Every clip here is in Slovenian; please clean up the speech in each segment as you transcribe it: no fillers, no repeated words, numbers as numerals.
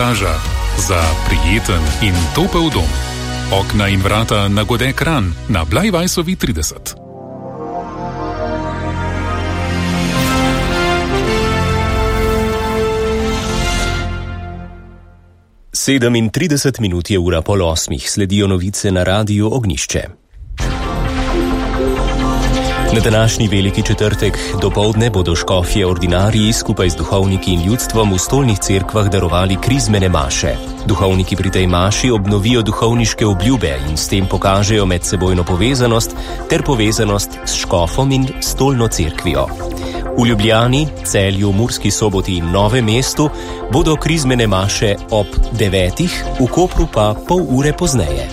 Garaža za prijeten in topel dom. Okna in vrata na Godek Ran na Blajvajsovi 30. Sedemintrideset minut je ura pol osmih, sledijo novice na Radiu Ognjišče. Na današnji veliki četrtek dopoldne bodo škofje ordinariji skupaj z duhovniki in ljudstvom v stolnih cerkvah darovali krizmene maše. Duhovniki pri tej maši obnovijo duhovniške obljube in s tem pokažejo medsebojno povezanost ter povezanost s škofom in stolno cerkvijo. V Ljubljani, Celju, Murski Soboti in Novem mestu bodo krizmene maše ob 9, v Kopru pa pol ure pozneje.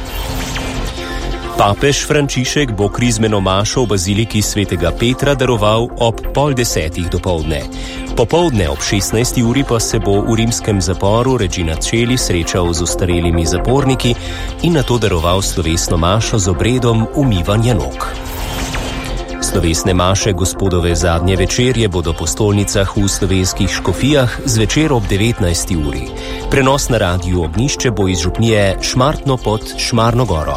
Papež Frančišek bo krizmeno mašo v baziliki svetega Petra daroval ob 9:30 dopoldne. Popoldne ob 16. uri pa se bo v rimskem zaporu Regina Coeli srečal z ostarelimi zaporniki in nato daroval slovesno mašo z obredom umivanja nog. Slovesne maše gospodove zadnje večerje bodo po stolnicah v slovenskih škofijah zvečer ob 19. uri. Prenos na Radiu Ognjišče bo iz župnije Šmartno pod Šmarno goro.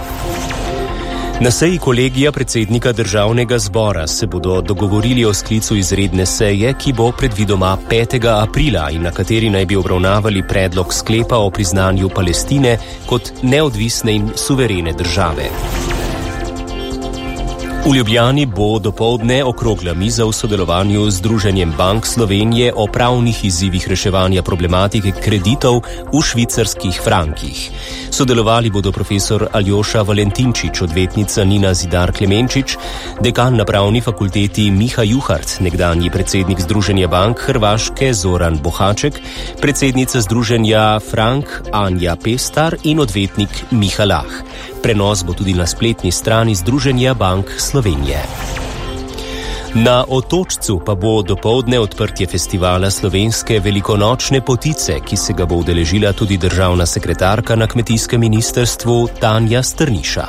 Na seji kolegija predsednika Državnega zbora se bodo dogovorili o sklicu izredne seje, ki bo predvidoma 5. aprila in na kateri naj bi obravnavali predlog sklepa o priznanju Palestine kot neodvisne in suverene države. V Ljubljani bo dopoldne okrogla miza v sodelovanju z Združenjem Bank Slovenije o pravnih izzivih reševanja problematike kreditov v švicarskih frankih. Sodelovali bodo profesor Aljoša Valentinčič, odvetnica Nina Zidar Klemenčič, dekan na pravni fakulteti Miha Juhart, nekdanji predsednik Združenja Bank Hrvaške Zoran Bohaček, predsednica Združenja Frank Anja Pestar in odvetnik Miha Lah. Prenos bo tudi na spletni strani Združenja Bank Slovenije. Na Otočcu pa bo dopoldne odprtje festivala slovenske velikonočne potice, ki se ga bo udeležila tudi državna sekretarka na kmetijskem ministrstvu Tanja Strniša.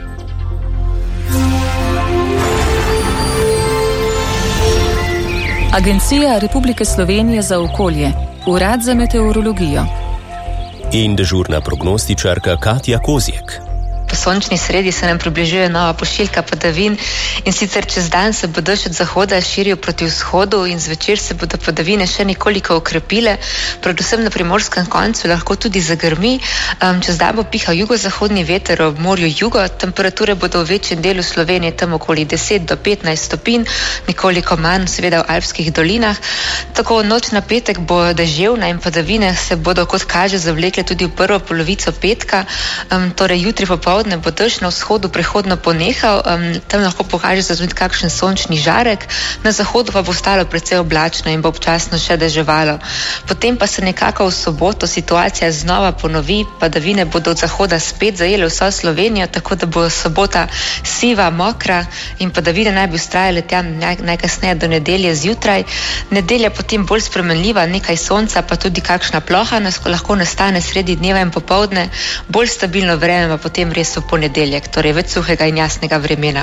Agencija Republike Slovenije za okolje, Urad za meteorologijo in dežurna prognostičarka Katja Kozjek. Po sončni sredi se nam približuje nova pošiljka padavin in sicer čez dan se bo dež od zahoda širil proti vzhodu in zvečer se bodo padavine še nekoliko okrepile, predvsem na primorskem koncu lahko tudi zagrmi. Čez dan bo pihal jugozahodni veter ob morju jugo, temperature bodo v večjem delu Slovenije tam okoli 10 do 15 stopinj, nekoliko manj seveda v alpskih dolinah. Tako noč na petek bo deževna in padavine se bodo, kot kaže, zavlekle tudi v prvo polovico petka, torej jutri popoldne bo dež na vzhodu prehodno ponehal, tam lahko pokaže se tudi kakšen sončni žarek, na zahodu pa bo ostalo precej oblačno in bo občasno še deževalo. Potem pa se nekako v soboto situacija znova ponovi, padavine bodo od zahoda spet zajele vso Slovenijo, tako da bo sobota siva, mokra in padavine naj bi vztrajale tam najkasneje do nedelje zjutraj. Nedelja potem bolj spremenljiva, nekaj sonca, pa tudi kakšna ploha lahko nastane sredi dneva in popoldne, bolj stabilno vreme pa potem res v ponedeljek, torej več suhega in jasnega vremena.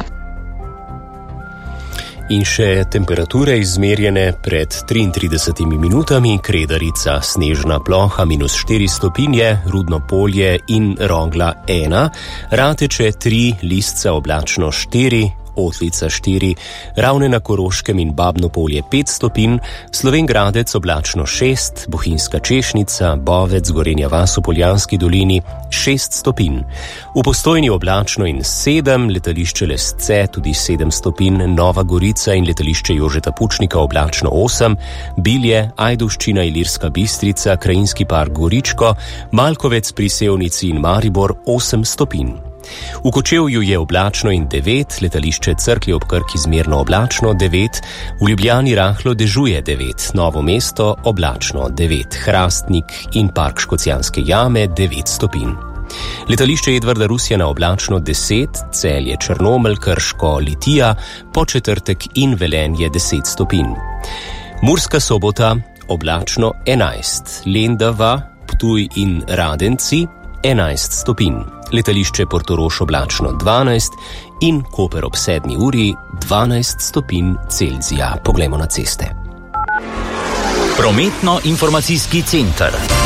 In še temperature izmerjene pred 33 minutami, Kredarica snežna ploha -4 stopinje, Rudno polje in Rogla 1, Rateče 3, Lisca oblačno 4, Otlica 4, Ravne na Koroškem in Babno polje 5 stopinj, Slovenj Gradec oblačno 6, Bohinjska Češnica, Bovec, Gorenja vas v Poljanski dolini 6 stopinj. V Postojni oblačno in 7, letališče Lesce tudi 7 stopinj, Nova Gorica in letališče Jožeta Pučnika oblačno 8, Bilje, Ajdovščina, Ilirska Bistrica, Krajinski park Goričko, Malkovec pri Sevnici in Maribor 8 stopinj. V Kočevju je oblačno in 9, letališče Cerklje ob Krki zmerno oblačno 9, v Ljubljani rahlo dežuje 9, Novo mesto oblačno 9, Hrastnik in park Škocjanske jame 9 stopinj. Letališče Edvarda Rusjana oblačno 10, Celje, Črnomelj, Krško, Litija, Podčetrtek in Velenje 10 stopinj. Murska Sobota oblačno 11, Lendava, Ptuj in Radenci 11 stopinj. Letališče Portorož oblačno 12 in Koper ob 7. uri 12 stopinj Celzija. Poglejmo na ceste. Prometno-informacijski center.